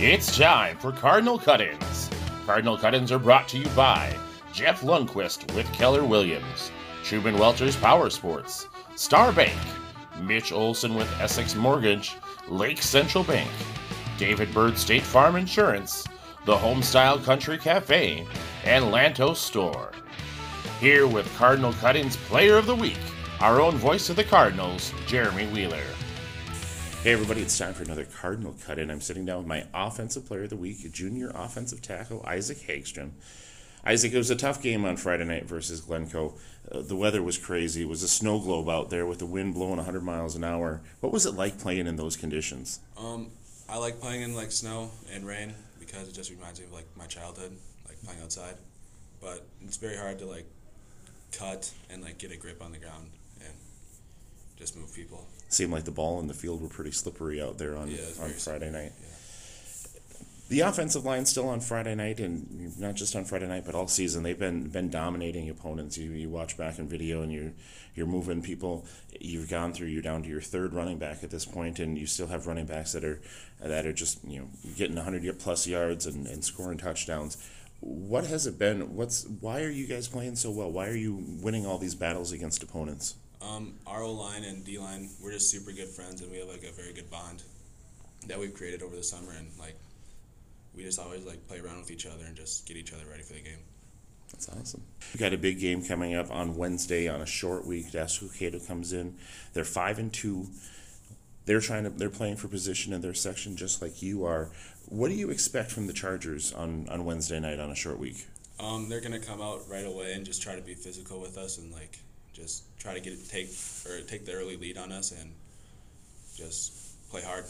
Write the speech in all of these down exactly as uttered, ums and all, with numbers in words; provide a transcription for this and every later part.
It's time for Cardinal Cut-Ins. Cardinal Cut-Ins are brought to you by Jeff Lundquist with Keller Williams, Truman Welchers Power Sports, Star Bank, Mitch Olson with Essex Mortgage, Lake Central Bank, David Bird State Farm Insurance, the Homestyle Country Cafe, and Lantos Store. Here with Cardinal Cut-Ins Player of the Week, our own voice of the Cardinals, Jeremy Wheeler. Hey everybody, it's time for another Cardinal Cut-In. I'm sitting down with my Offensive Player of the Week, junior offensive tackle, Isaac Hagstrom. Isaac, it was a tough game on Friday night versus Glencoe. Uh, the weather was crazy. It was a snow globe out there with the wind blowing one hundred miles an hour. What was it like playing in those conditions? Um, I like playing in like snow and rain because it just reminds me of like my childhood, like playing outside. But it's very hard to like cut and like get a grip on the ground and just move people. Seemed like the ball and the field were pretty slippery out there on, yeah, on Friday night. Yeah. The offensive line still on Friday night, and not just on Friday night, but all season. They've been been dominating opponents. You you watch back in video, and you're you're moving people. You've gone through. You're down to your third running back at this point, and you still have running backs that are that are just you know getting one hundred plus yards and, and scoring touchdowns. What has it been? What's why are you guys playing so well? Why are you winning all these battles against opponents? Um, our O-line and D-line, we're just super good friends, and we have like a very good bond that we've created over the summer, and like we just always like play around with each other and just get each other ready for the game. That's awesome. We got a big game coming up on Wednesday on a short week. Dassel comes in. They're five and two. They're trying to. They're playing for position in their section just like you are. What do you expect from the Chargers on, on Wednesday night on a short week? Um, they're gonna come out right away and just try to be physical with us and like just try to get it, take or take the early lead on us and just play hard.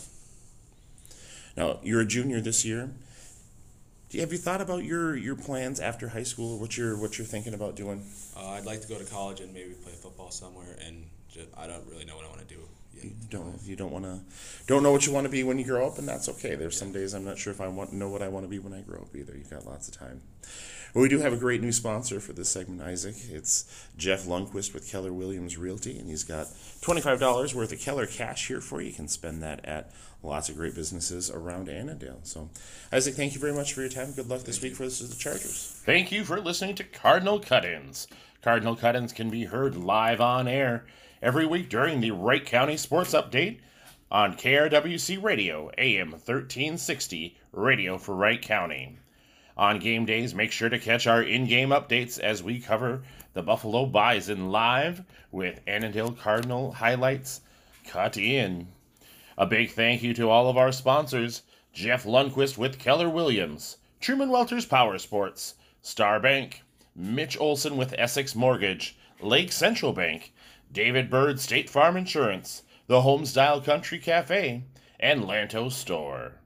Now you're a junior this year. Have you thought about your, your plans after high school? What you're what you're thinking about doing? Uh, I'd like to go to college and maybe play football somewhere, and just, I don't really know what I want to do yet. You don't you don't want to don't know what you want to be when you grow up, and that's okay. There's some days I'm not sure if I want know what I want to be when I grow up either. You've got lots of time. Well, we do have a great new sponsor for this segment, Isaac. It's Jeff Lundquist with Keller Williams Realty, and he's got twenty-five dollars worth of Keller cash here for you. You can spend that at lots of great businesses around Annandale. So, Isaac, thank you very much for your time. Good luck this week for the Chargers. Thank you for listening to Cardinal Cut-Ins. Cardinal Cut-Ins can be heard live on air every week during the Wright County Sports Update on K R W C Radio, A M thirteen sixty, Radio for Wright County. On game days, make sure to catch our in-game updates as we cover the Buffalo Bison live with Annandale Cardinal highlights cut in. A big thank you to all of our sponsors, Jeff Lundquist with Keller Williams, Truman Welchers Power Sports, Star Bank, Mitch Olson with Essex Mortgage, Lake Central Bank, David Bird State Farm Insurance, the Homestyle Country Cafe, and Lantos Store.